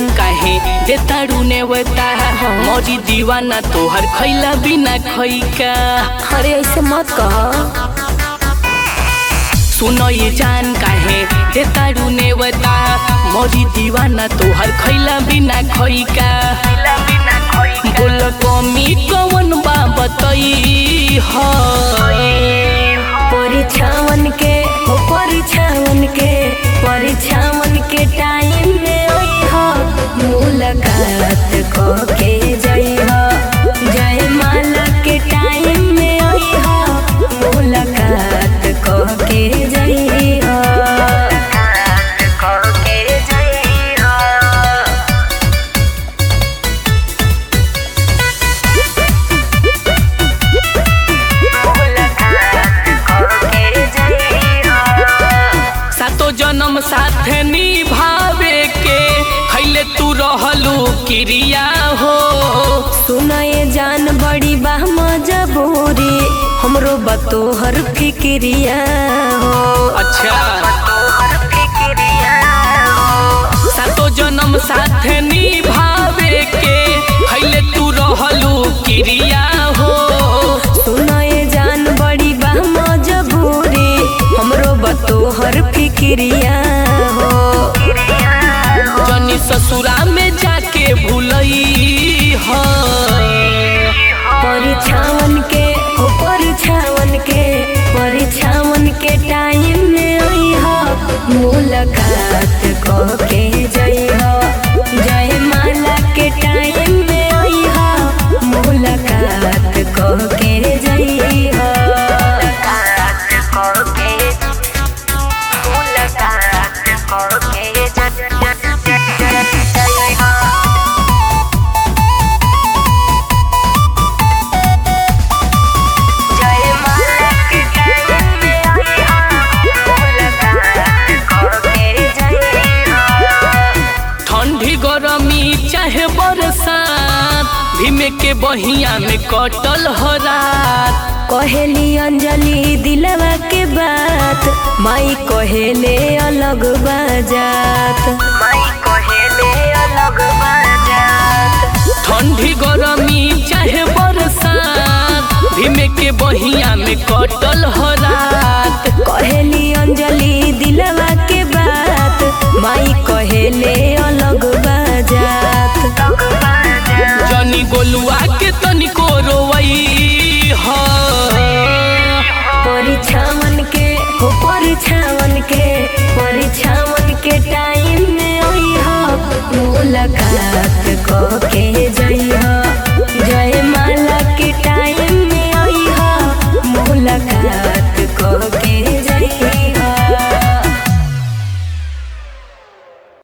काहे देतारू नेवता मौजी दीवाना तोहर खैला बिना खैका। अरे ऐसे मत कह। सुनो ये जान काहे देतारू नेवता मौजी दीवाना तोहर खैला बिना खैका। बोल कमी कवन बा बतई ह परीक्षावन के हो परीक्षावन के टाइम में अइहा मुलाकात क के जइहा। जयमाला के टाइम में अइहा मुलाकात क के जइहा। जन्म साथे निभावे के खैले तू रहलू क्रिया हो। सुना ये जान बड़ी बा मजबूरी हमरो बतोहर फिक्रिया हो। अच्छा सातो जन्म साथे निभावे के खैले तू रहलू क्रिया हो। सुना ये जान बड़ी बा मजबूरी हमरो बतोहर फिक्रिया हो। जनी ससुरा में जाके भूलई हो परीक्षावन के टाइम में अइहा मुलाकात क के जइहा। जयमाला के टाइम में अइहा मुलाकात क के जइहा। चाहे बरसात भीमे के बहिया में कटल हो रात। कहेली अंजलि दिलवा के बात माई कहेले अलग बाजात। ठंडी गरमी चाहे बरसात भीमे के बहिया में कटल हो रात। कहेली अंजलि दिलवा के बात माई कहेले अलग बाजात। जनी गोलुआ के तनिको रोवई ह परीक्षावन के टाइम में अइहा मुलाकात क के